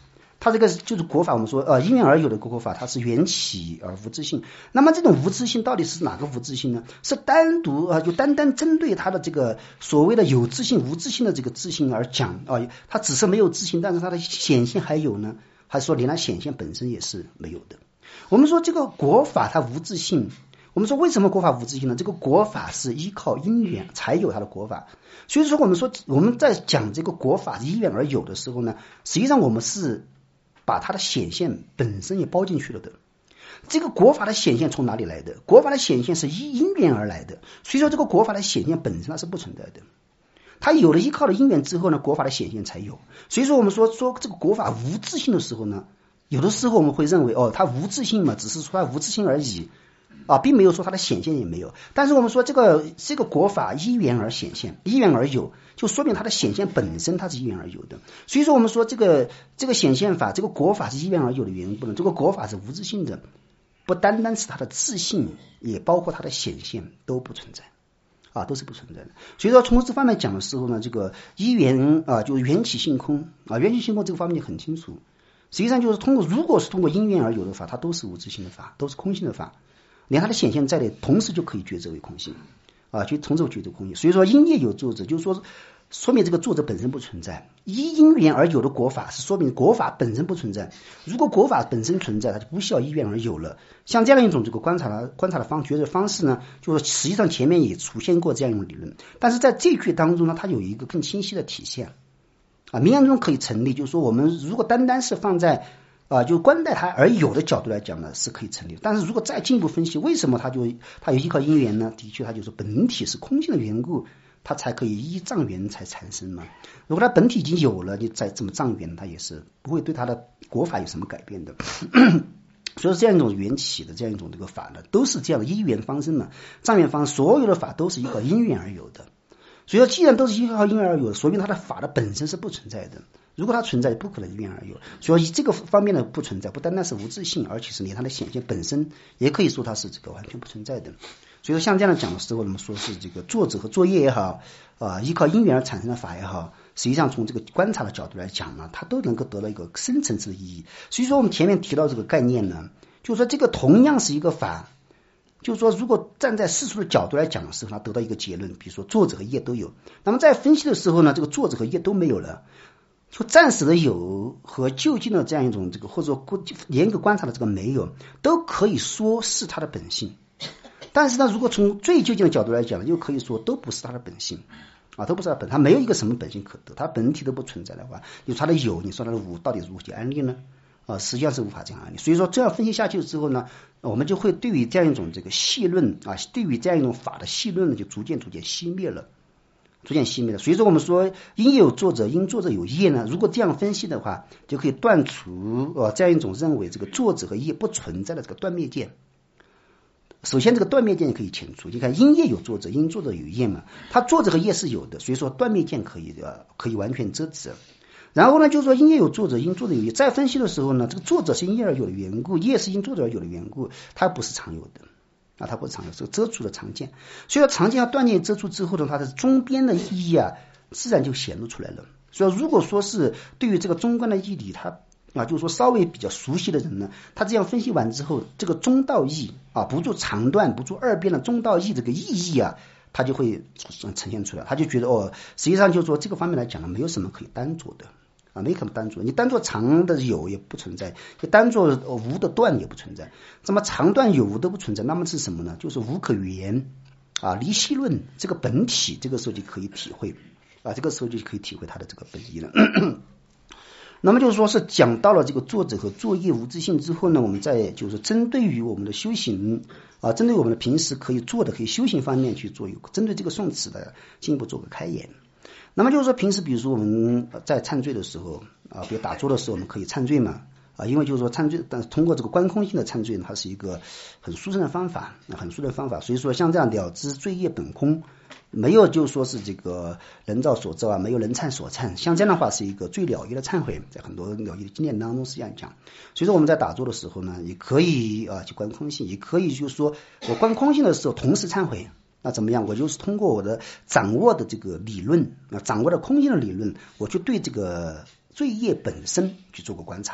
它这个就是国法，我们说呃因缘而有的国法，它是缘起而无自性。那么这种无自性到底是哪个无自性呢？是单独啊、呃、就单单针对它的这个所谓的有自性无自性的这个自性而讲啊、呃，它只是没有自性，但是它的显现还有呢？还是说连它显现本身也是没有的？我们说这个国法它无自性，我们说为什么国法无自性呢？这个国法是依靠因缘才有它的国法，所以说我们说我们在讲这个国法依缘而有的时候呢，实际上我们是把它的显现本身也包进去了的。这个国法的显现从哪里来的？国法的显现是依因缘而来的，所以说这个国法的显现本身它是不存在的。它有了依靠的因缘之后呢，国法的显现才有。所以说我们说说这个国法无自性的时候呢，有的时候我们会认为哦，它无自性嘛，只是说它无自性而已啊，并没有说它的显现也没有。但是我们说这个这个国法依缘而显现，依缘而有，就说明它的显现本身它是依缘而有的。所以说我们说这个这个显现法，这个国法是依缘而有的原因不能，这个国法是无自性的，不单单是它的自性，也包括它的显现都不存在啊，都是不存在的。所以说从这方面讲的时候呢，这个依缘啊，就是缘起性空啊，缘起性空这个方面很清楚。实际上就是通过，如果是通过因缘而有的法，它都是无自性的法，都是空性的法，连它的显现在内，同时就可以觉知为空性啊，就同时觉知空性。所以说因业有作者，就是说说明这个作者本身不存在。依因缘而有的国法是说明国法本身不存在。如果国法本身存在，它就不需要依缘而有了。像这样一种这个观察的观察的方觉知方式呢，就是实际上前面也出现过这样一种理论，但是在这句当中呢，它有一个更清晰的体现啊，明暗中可以成立。就是说我们如果单单是放在啊，就观待它而有的角度来讲呢，是可以成立的。但是如果再进一步分析，为什么它就它有依靠因缘呢？的确，它就是本体是空性的缘故，它才可以依障缘才产生嘛。如果它本体已经有了，你再这么障缘，它也是不会对它的国法有什么改变的。所以这样一种缘起的这样一种这个法呢，都是这样的因缘方生嘛。障缘方所有的法都是依靠因缘而有的。所以说，既然都是依靠因缘而有的，说明它的法的本身是不存在的。如果它存在，不可能因缘而有。所以这个方面的不存在，不单单是无自性，而且是连它的显现本身，也可以说它是这个完全不存在的。所以说，像这样的讲的时候，我们说是这个作者和作业也好，啊、呃，依靠因缘而产生的法也好，实际上从这个观察的角度来讲呢，它都能够得到一个深层次的意义。所以说，我们前面提到这个概念呢，就是说这个同样是一个法。就是说，如果站在世俗的角度来讲的时候，他得到一个结论，比如说作者和业都有。那么在分析的时候呢，这个作者和业都没有了，就暂时的有和就近的这样一种这个，或者说严格观察的这个没有，都可以说是它的本性。但是呢，如果从最就近的角度来讲，又可以说都不是它的本性啊，都不是它本，它没有一个什么本性可得，它本体都不存在的话，你说它的有，你说它的无，到底如何去安利呢？啊，实际上是无法这样安利。所以说这样分析下去之后呢，我们就会对于这样一种这个细论啊，对于这样一种法的细论呢，就逐渐逐渐熄灭了，逐渐熄灭了。所以说我们说因业有作者，因作者有业呢，如果这样分析的话，就可以断除呃这样一种认为这个作者和业不存在的这个断灭见。首先这个断灭见可以清除，你看因业有作者，因作者有业嘛，它作者和业是有的，所以说断灭见可以的，可以完全遮止。然后呢，就是说因业有作者，因作者有业。再分析的时候呢，这个作者是因业而有的缘故，业是因作者而有的缘故，它不是常有的啊，它不是常有，是遮除的常见。所以说常见要断灭遮除之后呢，它的中边的意义啊，自然就显露出来了。所以如果说是对于这个中观的义理，他啊，就是说稍微比较熟悉的人呢，他这样分析完之后，这个中道义啊，不做长断，不做二边的中道义这个意义啊，他就会呈现出来，他就觉得哦，实际上就是说这个方面来讲呢，没有什么可以单做的。啊，没可能单做，你单做长的有也不存在，你单做无的断也不存在。那么长断有无都不存在，那么是什么呢？就是无可言啊，离析论这个本体，这个时候就可以体会啊，这个时候就可以体会它的这个本意了。那么就是说是讲到了这个作者和作业无自性之后呢，我们再就是针对于我们的修行啊，针对我们的平时可以做的可以修行方面去做，有针对这个宋词的进一步做个开言。那么就是说平时比如说我们在忏罪的时候啊，比如打坐的时候我们可以忏罪嘛啊，因为就是说忏罪，但是通过这个观空性的忏罪呢，它是一个很殊胜的方法，很殊胜的方法。所以说像这样了知罪业本空，没有就说是这个人造所造啊，没有人忏所忏，像这样的话是一个最了义的忏悔，在很多了义的经典当中是这样讲。所以说我们在打坐的时候呢，也可以啊去观空性，也可以就是说我观空性的时候同时忏悔。那怎么样？我就是通过我的掌握的这个理论啊，掌握的空性的理论，我去对这个罪业本身去做个观察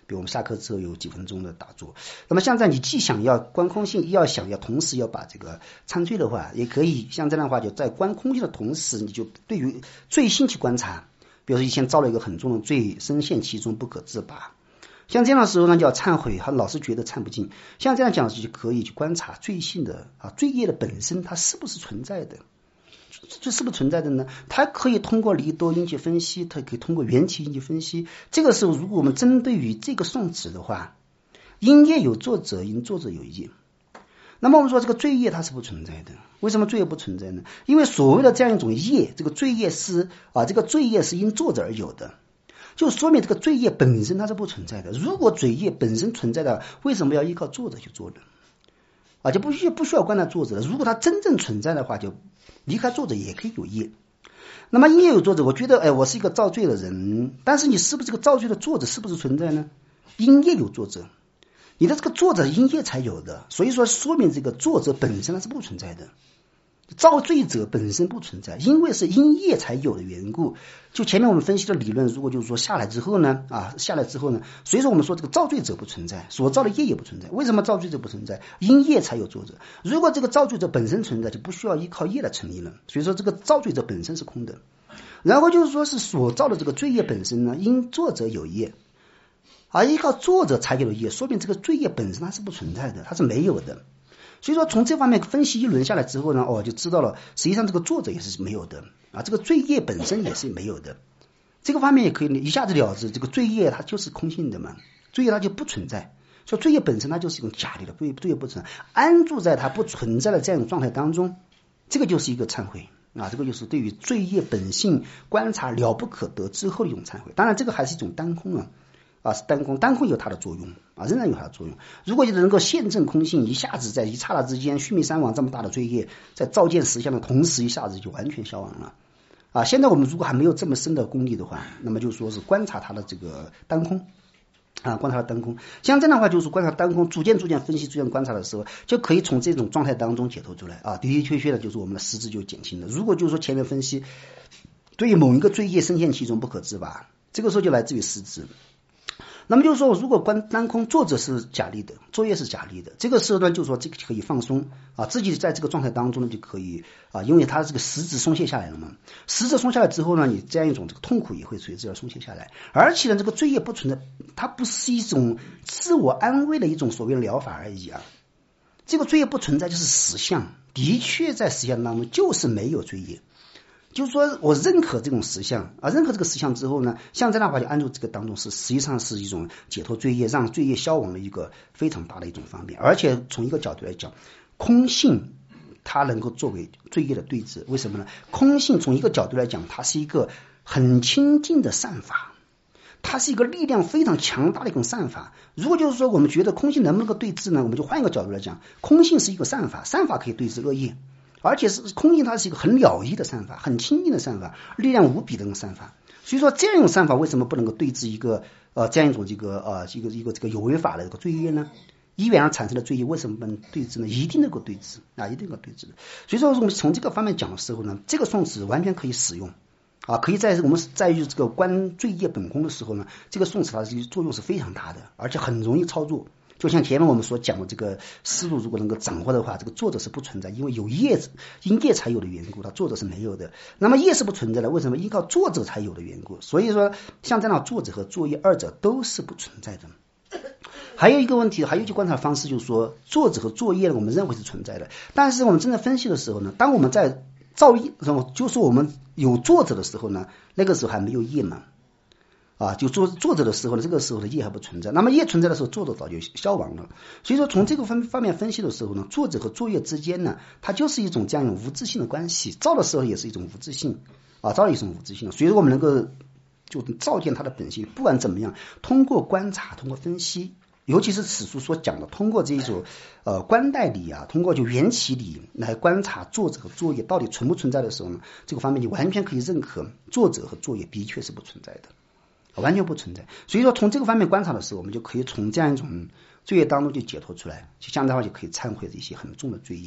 比如我们下课之后有几分钟的打坐，那么像这样你既想要观空性，又要想要同时要把这个参醉的话，也可以像这样的话，就在观空性的同时，你就对于醉性去观察，比如说以前造了一个很重的罪，深陷其中不可自拔，像这样的时候呢，就要忏悔，他老是觉得忏不尽，像这样讲就可以去观察罪性的啊罪业的本身，它是不是存在的。这是不是存在的呢？它可以通过离多因去分析，它可以通过缘起因去分析。这个时候，如果我们针对于这个颂词的话，因业有作者，因作者有业。那么我们说这个罪业它是不存在的，为什么罪业不存在呢？因为所谓的这样一种业，这个罪业是啊，这个罪业是因作者而有的，就说明这个罪业本身它是不存在的。如果罪业本身存在的，为什么要依靠作者去做呢？啊，就不需不需要观察作者了。如果它真正存在的话，就离开作者也可以有业。那么因业有作者，我觉得哎，我是一个造罪的人，但是你是不是这个造罪的作者是不是存在呢？因业有作者，你的这个作者因业才有的，所以说说明这个作者本身它是不存在的。造罪者本身不存在，因为是因业才有的缘故。就前面我们分析的理论，如果就是说下来之后呢，啊，下来之后呢，所以说我们说这个造罪者不存在，所造的业也不存在。为什么造罪者不存在？因业才有作者。如果这个造罪者本身存在，就不需要依靠业来成立了。所以说这个造罪者本身是空的。然后就是说是所造的这个罪业本身呢，因作者有业，而依靠作者才有的业，说明这个罪业本身它是不存在的，它是没有的。所以说从这方面分析一轮下来之后呢，哦，就知道了实际上这个作者也是没有的啊，这个罪业本身也是没有的。这个方面也可以一下子了知，这个罪业它就是空性的嘛，罪业它就不存在，所以罪业本身它就是一种假的，罪罪业不存在，安住在它不存在的这样一种状态当中，这个就是一个忏悔啊，这个就是对于罪业本性观察了不可得之后的一种忏悔。当然这个还是一种单空啊。啊，是单空，单空有它的作用啊，仍然有它的作用。如果能够现证空性，一下子在一刹那之间，须弥山王这么大的罪业，在照见实相的同时，一下子就完全消亡了啊。现在我们如果还没有这么深的功力的话，那么就说是观察它的这个单空啊，观察它的单空。像这样的话，就是观察单空，逐渐逐渐分析，逐渐观察的时候，就可以从这种状态当中解脱出来啊。的的确确的，就是我们的实质就减轻了。如果就是说前面分析对于某一个罪业深陷其中不可自拔，这个时候就来自于实质。那么就是说，如果观单空，作者是假立的，作业是假立的，这个时候呢，就是说这个可以放松啊，自己在这个状态当中呢就可以啊，因为它这个实质松懈下来了嘛，实质松下来之后呢，你这样一种这个痛苦也会随之而松懈下来，而且呢，这个罪业不存在，它不是一种自我安慰的一种所谓的疗法而已啊，这个罪业不存在就是实相，的确在实相当中就是没有罪业。就是说我认可这种实相啊，认可这个实相之后呢，像这样的话就安住这个当中是实际上是一种解脱罪业，让罪业消亡的一个非常大的一种方便。而且从一个角度来讲，空性它能够作为罪业的对治，为什么呢？空性从一个角度来讲，它是一个很清净的善法，它是一个力量非常强大的一种善法。如果就是说我们觉得空性能不能够对治呢，我们就换一个角度来讲，空性是一个善法，善法可以对治恶业，而且是空性，它是一个很了义的善法，很清净的善法，力量无比的那种善法。所以说这样一种善法为什么不能够对治一个呃这样一种这个呃一个一个这个有为法的这个罪业呢？因缘而产生的罪业为什么不能对治呢？一定能够对治啊，一定能够对治的。所以说我们从这个方面讲的时候呢，这个颂词完全可以使用啊，可以在我们在于这个观罪业本空的时候呢，这个颂词它的作用是非常大的，而且很容易操作。就像前面我们所讲的这个思路，如果能够掌握的话，这个作者是不存在，因为有业因业才有的缘故，它作者是没有的。那么业是不存在的，为什么？依靠作者才有的缘故。所以说像这样作者和作业二者都是不存在的。还有一个问题，还有一个观察方式，就是说作者和作业我们认为是存在的，但是我们真正分析的时候呢，当我们在造业，就说我们有作者的时候呢，那个时候还没有业嘛。啊，就作作者的时候呢，这个时候的业还不存在。那么业存在的时候，作者早就消亡了。所以说，从这个方方面分析的时候呢，作者和作业之间呢，它就是一种这样一种无自性的关系。造的时候也是一种无自性啊，造的一种无自性。所以说，我们能够就照见它的本性。不管怎么样，通过观察，通过分析，尤其是此书所讲的，通过这一种呃观待理啊，通过就缘起理来观察作者和作业到底存不存在的时候呢，这个方面就完全可以认可作者和作业的确是不存在的。完全不存在，所以说从这个方面观察的时候，我们就可以从这样一种罪业当中就解脱出来，就相当于就可以忏悔这些很重的罪业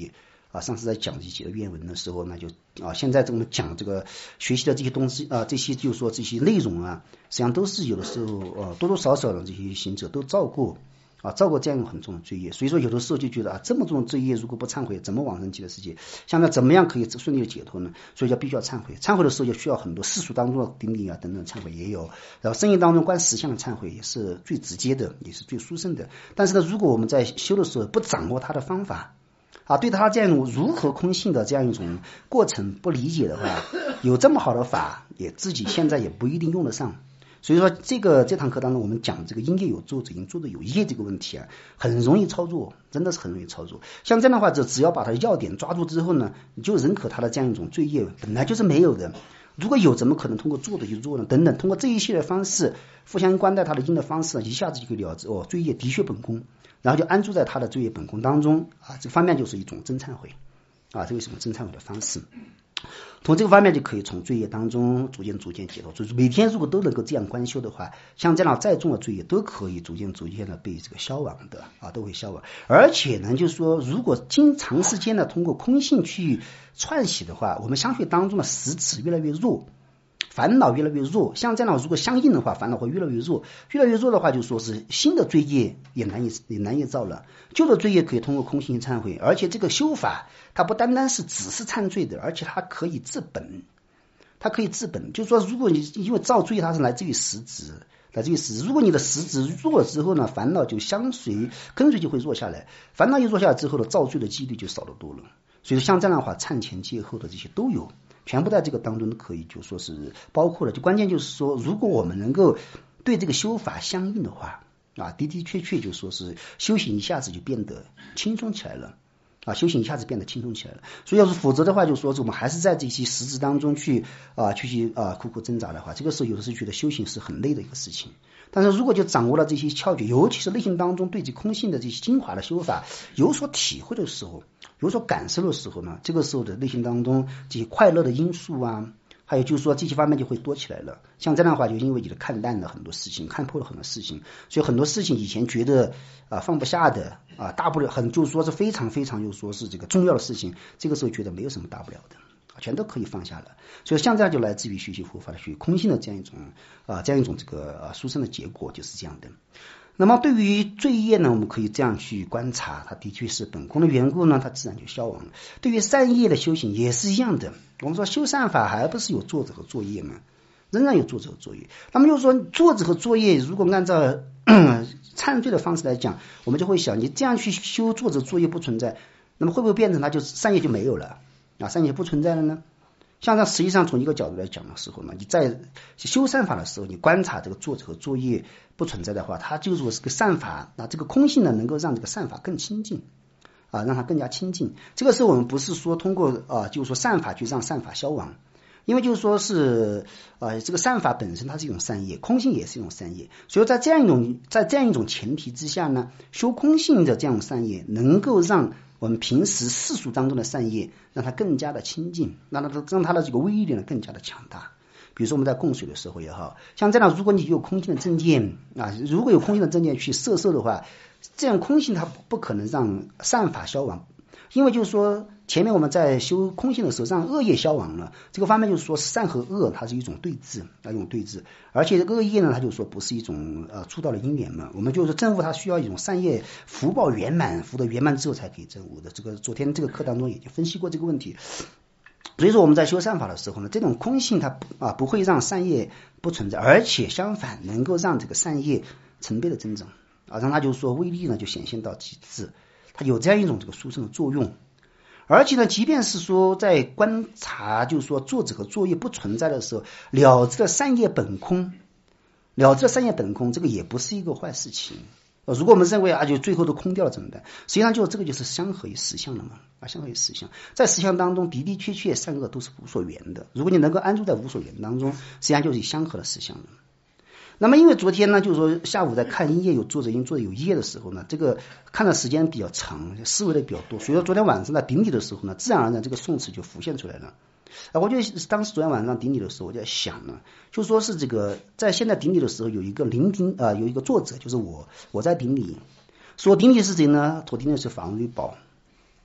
啊，上次在讲这些原文的时候，那就啊，现在这么讲这个学习的这些东西啊，这些就是说这些内容啊，实际上都是有的时候啊，多多少少的这些行者都造过啊，造过这样一种很重的罪业，所以说有的时候就觉得啊，这么重的罪业如果不忏悔，怎么往生极乐世界？像那怎么样可以顺利的解脱呢？所以就必须要忏悔，忏悔的时候就需要很多世俗当中的顶礼啊等等忏悔也有，然后生意当中观实相的忏悔也是最直接的，也是最殊胜的。但是呢，如果我们在修的时候不掌握它的方法。啊，对他这样一种如何空性的这样一种过程不理解的话，有这么好的法，也自己现在也不一定用得上。所以说，这个这堂课当中我们讲这个因业有作者因作者有业这个问题啊，很容易操作，真的是很容易操作。像这样的话，只只要把它的要点抓住之后呢，你就认可他的这样一种罪业本来就是没有的。如果有，怎么可能通过做的去做呢？等等，通过这一系列方式互相观待他的因的方式，一下子就可以了知哦，罪业的确本空。然后就安住在他的罪业本空当中啊，这个方面就是一种真忏悔啊，这个是一种真忏悔的方式。从这个方面就可以从罪业当中逐渐逐渐解脱。就是每天如果都能够这样观修的话，像这样再重的罪业都可以逐渐逐渐的被这个消亡的啊，都会消亡。而且呢，就是说，如果经长时间的通过空性去串习的话，我们相续当中的实质越来越弱。烦恼越来越弱，像这样如果相应的话，烦恼会越来越弱，越来越弱的话，就说是新的罪业也难以也难以造了，旧的罪业可以通过空性忏悔，而且这个修法它不单单是只是忏罪的，而且它可以治本，它可以治本，就是说，如果你因为造罪它是来自于实质，来自于实质，如果你的实质弱了之后呢，烦恼就相随跟随就会弱下来，烦恼一弱下来之后呢，造罪的几率就少得多了。所以说像这样的话，忏前戒后的这些都有。全部在这个当中都可以就说是包括了，就关键就是说，如果我们能够对这个修法相应的话啊，的的确确就说是修行一下子就变得轻松起来了啊，修行一下子变得轻松起来了。所以要是否则的话，就说我们还是在这些实质当中去啊去去啊苦苦挣扎的话，这个时候有的时候觉得修行是很累的一个事情。但是如果就掌握了这些窍诀，尤其是内心当中对这空性的这些精华的修法有所体会的时候，有所感受的时候呢，这个时候的内心当中这些快乐的因素啊，还有就是说这些方面就会多起来了。像这样的话，就因为你的看淡了很多事情，看破了很多事情，所以很多事情以前觉得啊放不下的啊，大不了很就是说是非常非常就说是这个重要的事情，这个时候觉得没有什么大不了的。全都可以放下了，所以像这样就来自于学习佛法的学空性的这样一种啊，这样一种这个啊殊胜的结果就是这样的。那么对于罪业呢，我们可以这样去观察，它的确是本空的缘故呢，它自然就消亡了。对于善业的修行也是一样的，我们说修善法还不是有作者和作业吗？仍然有作者和作业。那么就是说作者和作业，如果按照忏罪的方式来讲，我们就会想，你这样去修作者作业不存在，那么会不会变成它就善业就没有了？啊，善业不存在了呢？像这实际上从一个角度来讲的时候呢，你在修善法的时候，你观察这个作者和作业不存在的话，它就说是个善法，那这个空性呢，能够让这个善法更亲近啊，让它更加亲近。这个时候我们不是说通过啊，就是说善法去让善法消亡，因为就是说是呃，这个善法本身它是一种善业，空性也是一种善业，所以在这样一种在这样一种前提之下呢，修空性的这样善业能够让我们平时世俗当中的善业让它更加的亲近，让它让它的这个威力呢更加的强大。比如说我们在供水的时候也好，像这样，如果你有空性的正见啊，如果有空性的正见去摄受的话，这样空性它不可能让善法消亡，因为就是说前面我们在修空性的时候让恶业消亡了，这个方面就是说善和恶它是一种对峙啊，一种对峙，而且恶业呢它就说不是一种呃触到了因缘嘛，我们就是证悟它需要一种善业福报圆满，福德圆满之后才可以证悟的。这个昨天这个课当中已经分析过这个问题。所以说我们在修善法的时候呢，这种空性它啊不会让善业不存在，而且相反能够让这个善业成倍的增长啊，让它就是说威力呢就显现到极致，它有这样一种这个殊胜的作用。而且呢，即便是说在观察就是说作者和作业不存在的时候，了知了善业本空，了知了善业本空，这个也不是一个坏事情。如果我们认为啊，就最后都空掉了怎么办？实际上就这个就是相合于实相了嘛，啊，相合于实相，在实相当中的的确确善恶都是无所缘的。如果你能够安住在无所缘当中，实际上就是相合的实相了。那么因为昨天呢，就是说下午在看因业有作者因作者有业的时候呢，这个看的时间比较长，思维的比较多，所以说昨天晚上在顶礼的时候呢，自然而然这个宋词就浮现出来了。啊，我就当时昨天晚上顶礼的时候，我就在想呢，就说是这个在现在顶礼的时候有一个聆听啊、呃，有一个作者就是我，我在顶礼，说顶礼是谁呢？托顶的是法王律宝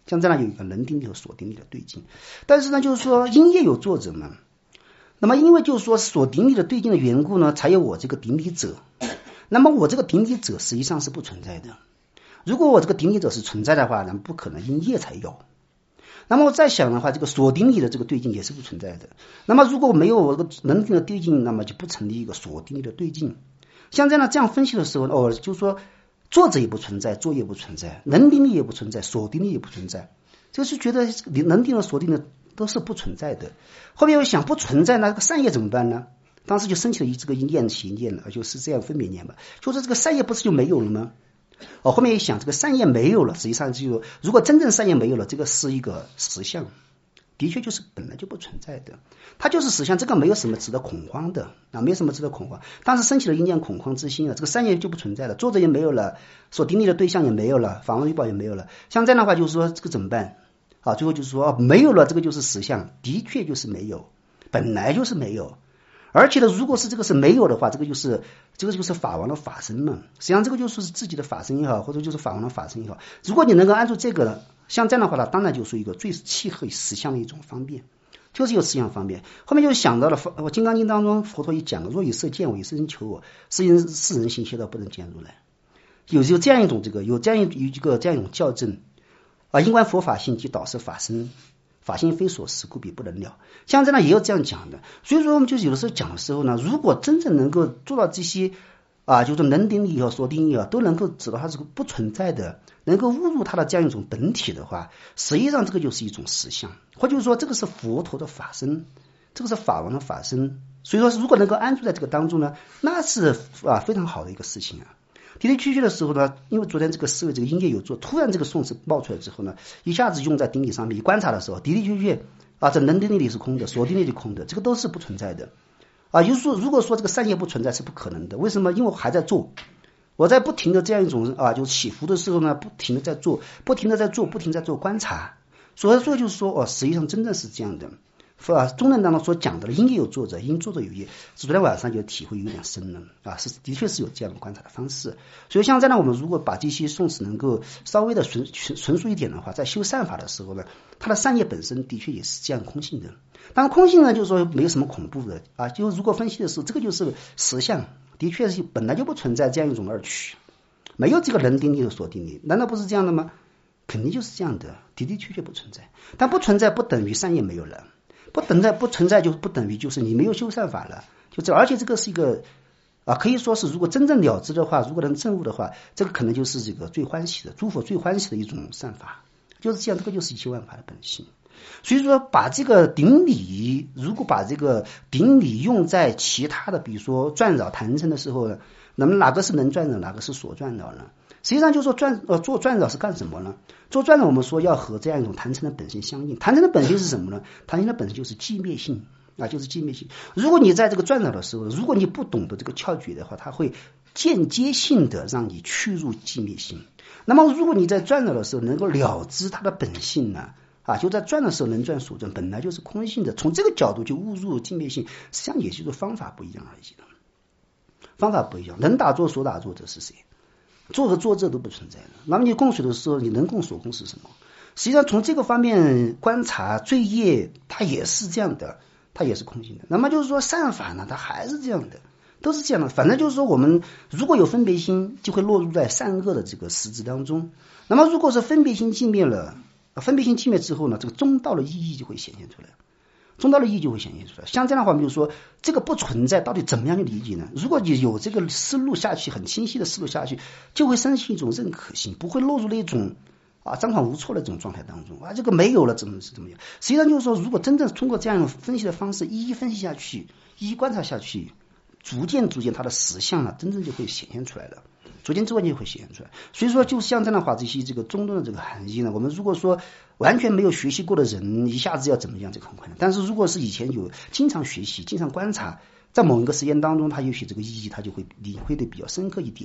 像这样有一个能定力和锁定力的对境。但是呢，就是说因业有作者嘛，那么因为就是说锁定力的对境的缘故呢，才有我这个定力者。那么我这个定力者实际上是不存在的。如果我这个定力者是存在的话，那么不可能因业才有。那么我再想的话，这个锁定力的这个对境也是不存在的。那么如果没有我这个能定的对境，那么就不成立一个锁定力的对境。像这样这样分析的时候，哦，就是说作者也不存在，作业不存在，能定力也不存在，锁定力也不存在，就是觉得能定的锁定的都是不存在的。后面我想不存在，那这个善业怎么办呢？当时就升起了一这个念起念了，就是这样分别念吧，就是这个善业不是就没有了吗？哦，后面一想，这个善业没有了，实际上就如果真正善业没有了，这个是一个实相，的确就是本来就不存在的，它就是实相，这个没有什么值得恐慌的啊，没有什么值得恐慌。当时升起了一念恐慌之心啊，这个善业就不存在了，作者也没有了，所定力的对象也没有了，法王预报也没有了。像这样的话，就是说这个怎么办啊？最后就是说、哦、没有了，这个就是实相，的确就是没有，本来就是没有。而且呢，如果是这个是没有的话，这个就是这个就是法王的法身嘛。实际上这个就是自己的法身也好，或者就是法王的法身也好。如果你能够按住这个呢，像这样的话呢，当然就是一个最契合实相的一种方便，就是有实相方便。后面就想到了《金刚经》当中佛陀也讲了，若以色见我，以色身求我，是因世人行邪道不能见如来。有有这样一种这个有这样一个这样一种校正啊，因观佛法性即导师法身。法性非所识，故彼不能了。像这样也有这样讲的，所以说我们就有的时候讲的时候呢，如果真正能够做到这些啊，就是能定力和锁定力啊，都能够知道它是个不存在的，能够悟入它的这样一种本体的话，实际上这个就是一种实相，或者说这个是佛陀的法身，这个是法王的法身。所以说，如果能够安住在这个当中呢，那是啊非常好的一个事情啊。的的确确的时候呢，因为昨天这个思维这个因业有作，突然这个宋词冒出来之后呢，一下子用在定力上面，一观察的时候，的的确确啊，这能定力是空的，锁定力是空的，这个都是不存在的啊。就是说，如果说这个善业不存在是不可能的，为什么？因为我还在做，我在不停的这样一种啊，就是起伏的时候呢，不停的在做，不停的在做，不停的在做观察。所以说就是说，哦，实际上真的是这样的。啊，中论当中所讲的因业有作者，因作者有业，昨天晚上就体会有点深了啊，是的确是有这样的观察的方式。所以像这样，我们如果把这些宋词能够稍微的纯纯熟一点的话，在修善法的时候呢，它的善业本身的确也是这样空性的。当然空性呢，就是说没有什么恐怖的啊，就如果分析的时候，这个就是实相，的确是本来就不存在这样一种二取，没有这个能定力和锁定力，难道不是这样的吗？肯定就是这样的，的的确确不存在。但不存在不等于善业没有了。不等在不存在就不等于就是你没有修善法了，就这，而且这个是一个啊，可以说是如果真正了知的话，如果能证悟的话，这个可能就是这个最欢喜的，诸佛最欢喜的一种善法，就是这样，这个就是一切万法的本性。所以说，把这个顶礼，如果把这个顶礼用在其他的，比如说转扰坛城的时候呢，那么哪个是能转扰，哪个是所转扰呢？实际上就是说转呃做转扰是干什么呢？做转扰我们说要和这样一种坛城的本性相应。坛城的本性是什么呢？坛城的本性就是寂灭性啊，就是寂灭性。如果你在这个转扰的时候，如果你不懂得这个窍诀的话，它会间接性的让你去入寂灭性。那么如果你在转扰的时候能够了知它的本性呢，啊，就在转的时候能转所转，本来就是空性的，从这个角度就悟入寂灭性，实际上也就是方法不一样而已的，方法不一样。能打坐所打坐者是谁？做和做这都不存在的。那么你供水的时候，你能供所供是什么？实际上从这个方面观察罪业，它也是这样的，它也是空性的。那么就是说善法呢，它还是这样的，都是这样的。反正就是说我们如果有分别心，就会落入在善恶的这个实质当中。那么如果是分别心寂灭了，分别心寂灭之后呢，这个中道的意义就会显现出来。中道的意义就会显现出来。像这样的话，比如说这个不存在，到底怎么样去理解呢？如果你有这个思路下去，很清晰的思路下去，就会生起一种认可性，不会落入那种啊张狂无措的这种状态当中啊。这个没有了，怎么是怎么样？实际上就是说，如果真正通过这样分析的方式，一一分析下去，一一观察下去，逐渐逐渐它的实相呢，真正就会显现出来了。逐渐之外就会显现出来。所以说就像这样的话，这些这个中论的这个含义呢，我们如果说完全没有学习过的人一下子要怎么样，这个很困难。但是如果是以前有经常学习经常观察，在某一个时间当中，他也许这个意义他就会领会的比较深刻一点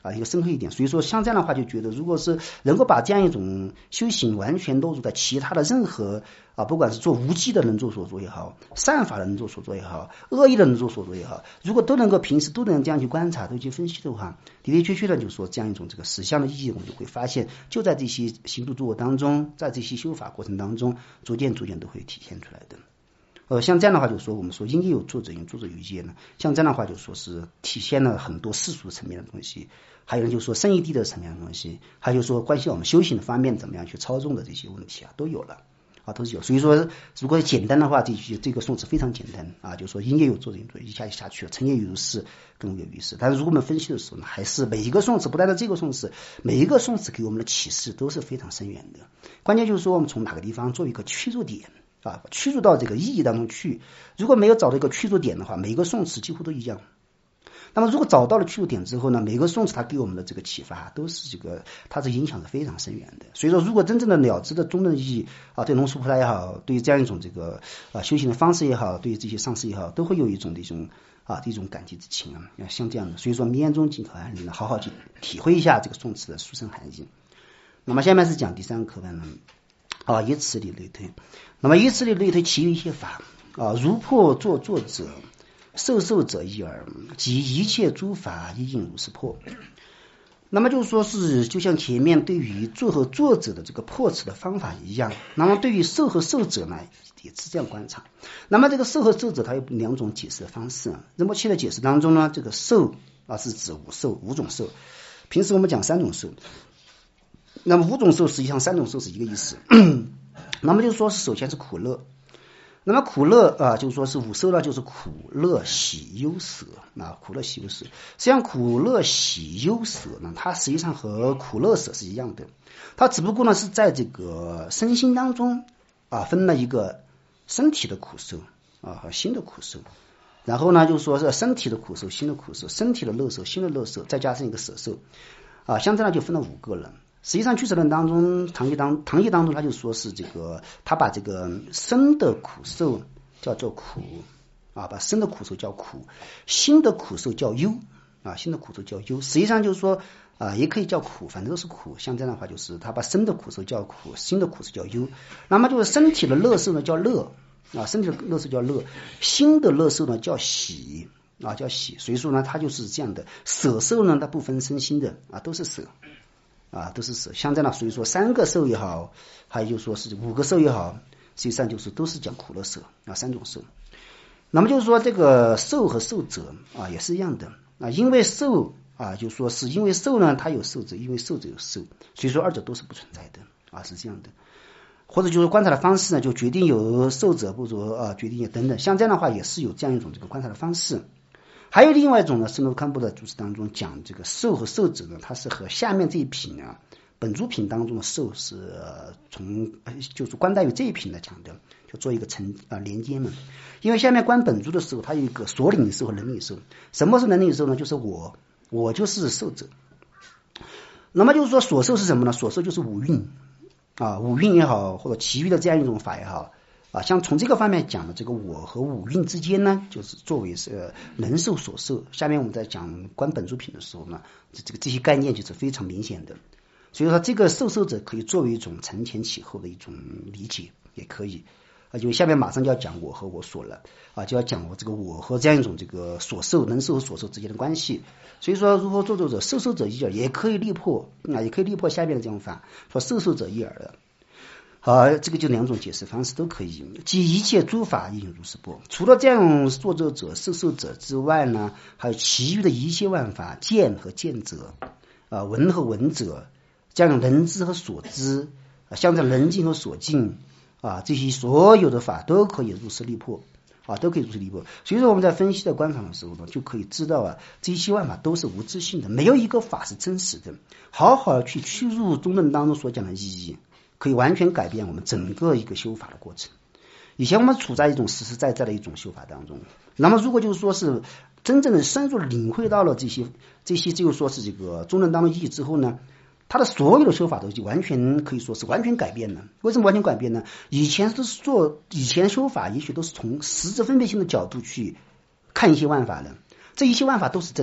啊，一个深刻一点。所以说像这样的话就觉得，如果是能够把这样一种修行完全落入在其他的任何啊，不管是做无记的人做所做也好，善法的人做所做也好，恶意的人做所做也好，如果都能够平时都能这样去观察，都去分析的话，的的确确的就是说这样一种这个实相的意义，我们就会发现就在这些行度诸我当中，在这些修法过程当中，逐渐逐渐都会体现出来的。呃，像这样的话，就是说我们说因业有作者因，作者有业呢。像这样的话，就说是体现了很多世俗层面的东西，还有呢，就是说圣义谛的层面的东西，还有说关系我们修行的方面怎么样去操纵的这些问题啊，都有了啊，都是有。所以说，如果简单的话，这句这个颂词非常简单啊，就是说因业有作者因，一下就下去了，成业如是，更无有于是。但是如果我们分析的时候呢，还是每一个颂词，不单是这个颂词，每一个颂词给我们的启示都是非常深远的。关键就是说，我们从哪个地方做一个切入点。啊，驱入到这个意义当中去。如果没有找到一个驱入点的话，每个颂词几乎都一样。那么如果找到了驱入点之后呢，每个颂词它给我们的这个启发都是这个，它的影响是非常深远的。所以说，如果真正的了知的中正意义啊，对龙树菩萨也好，对于这样一种这个啊修行的方式也好，对于这些上师也好，都会有一种这种啊这种感激之情啊，像这样的。所以说，迷言中尽可安立呢，好好去体会一下这个颂词的殊胜含义。那么下面是讲第三个课文呢。啊，以此理类推，那么以此理类推，其余一切法啊，如破作作者，受受者一耳，即一切诸法一应如是破。那么就是说是，就像前面对于作和作者的这个破此的方法一样，那么对于受和受者呢，也是这样观察。那么这个受和受者，它有两种解释的方式。仁波切的解释当中呢，这个受啊是指五受，五种受。平时我们讲三种受。那么五种受实际上三种受是一个意思，那么就是说是首先是苦乐，那么苦乐啊，就是说是五受呢，就是苦乐喜忧舍啊，苦乐喜忧舍。实际上苦乐喜忧舍呢，它实际上和苦乐舍是一样的，它只不过呢是在这个身心当中啊分了一个身体的苦受啊和心的苦受，然后呢就是说是身体的苦受、心的苦受、身体的乐受、心的乐受，再加上一个舍受啊，像这样就分了五个了。实际上，俱舍论当中，唐义当唐义当中，他就说是这个，他把这个身的苦受叫做苦啊，把身的苦受叫苦，心的苦受叫忧啊，心的苦受叫忧。实际上就是说啊，也可以叫苦，反正都是苦。像这样的话，就是他把身的苦受叫苦，心的苦受叫忧。那么就是身体的乐受呢叫乐啊，身体的乐受叫乐，心的乐受呢叫喜啊，叫喜。所以说呢，它就是这样的。舍受呢，它不分身心的啊，都是舍。啊，都是舍，像这样的，所以说三个受也好，还有就说是五个受也好，实际上就是都是讲苦乐舍啊，三种受。那么就是说这个受和受者啊也是一样的啊，因为受啊，就说是因为受呢，它有受者，因为受者有受，所以说二者都是不存在的啊，是这样的。或者就是观察的方式呢，就决定有受者不如啊，决定有等等，像这样的话也是有这样一种这个观察的方式。还有另外一种呢，圣罗堪布的注释当中讲这个受和受者呢，它是和下面这一品啊，本诸品当中的受是从就是观待于这一品来讲的，就做一个承啊连接嘛。因为下面观本诸的时候，它有一个所领受和能领受。什么是能领受呢？就是我，我就是受者。那么就是说所受是什么呢？所受就是五蕴啊，五蕴也好，或者其余的这样一种法也好。啊，像从这个方面讲的这个我和五蕴之间呢，就是作为是能受所受。下面我们在讲观本诸品的时候呢，这这个这些概念就是非常明显的。所以说这个受受者可以作为一种承前启后的一种理解，也可以啊。因为下面马上就要讲我和我所了啊，就要讲我这个我和这样一种这个所受能受和所受之间的关系。所以说，如何作作者受受者一耳，也可以力破啊，也可以力破下面的这种法，说受受者一耳的。啊，这个就两种解释方式都可以，即一切诸法应如是波。除了这样作作者、受受者之外呢，还有其余的一切万法，见和见者，啊，闻和闻者，这样能知和所知，啊，像这能尽和所尽，啊，这些所有的法都可以如是力破，啊，都可以如是力破。所以说我们在分析的观法的时候呢，就可以知道啊，这些万法都是无自性的，没有一个法是真实的。好好去驱入中论当中所讲的意义。可以完全改变我们整个一个修法的过程。以前我们处在一种实实在在的一种修法当中，那么如果就是说是真正的深入领会到了这些这些就是说是这个中论当中意义之后呢，他的所有的修法都就完全可以说是完全改变了。为什么完全改变呢？以前都是做以前修法也许都是从实质分别性的角度去看一些万法的，这一切万法都是真的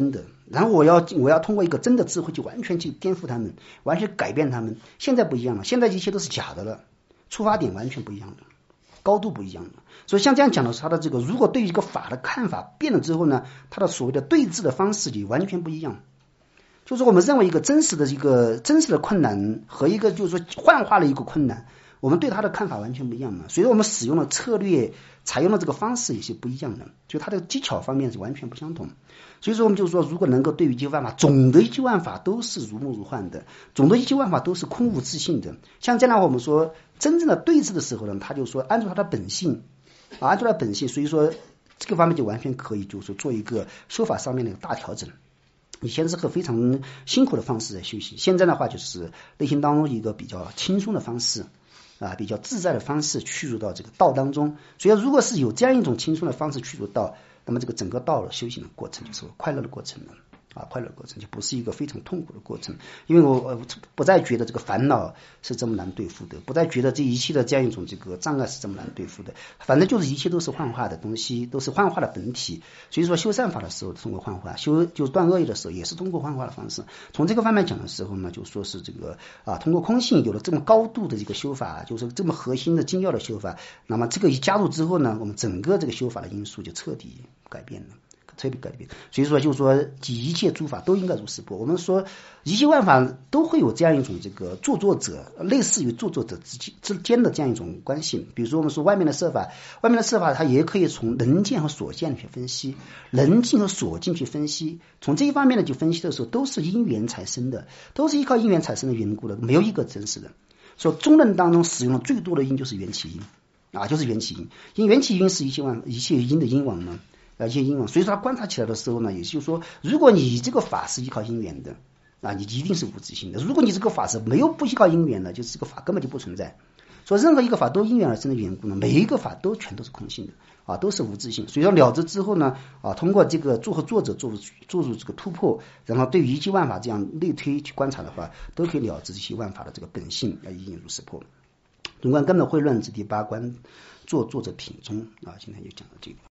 然后我要我要通过一个真的智慧去完全去颠覆他们，完全改变他们。现在不一样了，现在一切都是假的了，出发点完全不一样的，高度不一样的。所以像这样讲的是他的这个，如果对于一个法的看法变了之后呢，他的所谓的对峙的方式也完全不一样。就是我们认为一个真实的一个真实的困难和一个就是说幻化的一个困难，我们对他的看法完全不一样嘛，所以我们使用的策略采用的这个方式也是不一样的，就它的技巧方面是完全不相同。所以说我们就是说，如果能够对于一切万法，总的一切万法都是如梦如幻的，总的一切万法都是空无自性的，像这样的话我们说真正的对峙的时候呢，他就说按照他的本性啊，按照他的本性，所以说这个方面就完全可以就是说做一个修法上面的一个大调整。以前是个非常辛苦的方式在修行，现在的话就是内心当中一个比较轻松的方式啊，比较自在的方式去入到这个道当中。所以如果是有这样一种轻松的方式去入道，那么这个整个道的修行的过程就是快乐的过程了啊，快乐的过程就不是一个非常痛苦的过程。因为我我不再觉得这个烦恼是这么难对付的，不再觉得这一切的这样一种这个障碍是这么难对付的，反正就是一切都是幻化的东西，都是幻化的本体。所以说修善法的时候通过幻化，修就断恶业的时候也是通过幻化的方式。从这个方面讲的时候呢，就说是这个啊，通过空性有了这么高度的这个修法，就是这么核心的精要的修法，那么这个一加入之后呢，我们整个这个修法的因素就彻底改变了。彻底改变，所以说就是说一切诸法都应该如是波。我们说一切万法都会有这样一种这个著作者，类似于著作者之之间的这样一种关系。比如说我们说外面的色法，外面的色法它也可以从能见和所见去分析，能境和所境去分析，从这一方面呢去分析的时候，都是因缘产生的，都是依靠因缘产生的缘故的，没有一个真实的。说中论当中使用的最多的因就是缘起因啊，就是缘起因，因缘起因是一切万一切因的因往呢。一些因缘，所以说他观察起来的时候呢，也就是说，如果你这个法是依靠因缘的啊，你一定是无自性的；如果你这个法是没有不依靠因缘的，就是这个法根本就不存在。所以任何一个法都因缘而生的缘故呢，每一个法都全都是空性的啊，都是无自性。所以说了知之后呢，啊，通过这个做和作者做做入这个突破，然后对于一切万法这样类推去观察的话，都可以了知这些万法的这个本性，要一因如是破。总观根本慧论之第八关，作作者品中啊，今天就讲到这个。